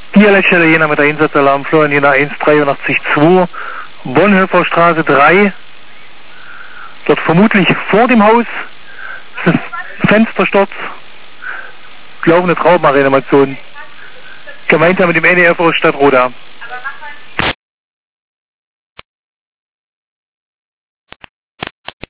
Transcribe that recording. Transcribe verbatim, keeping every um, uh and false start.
Dialektstelle Jena mit der Einsatzalarm Florian Jena eins drei acht zwei, Bonhoeffer Straße drei, dort vermutlich vor dem Haus, ist ein Fenstersturz, laufende Traubenreanimation, gemeinsam mit dem N E F aus Stadtroda.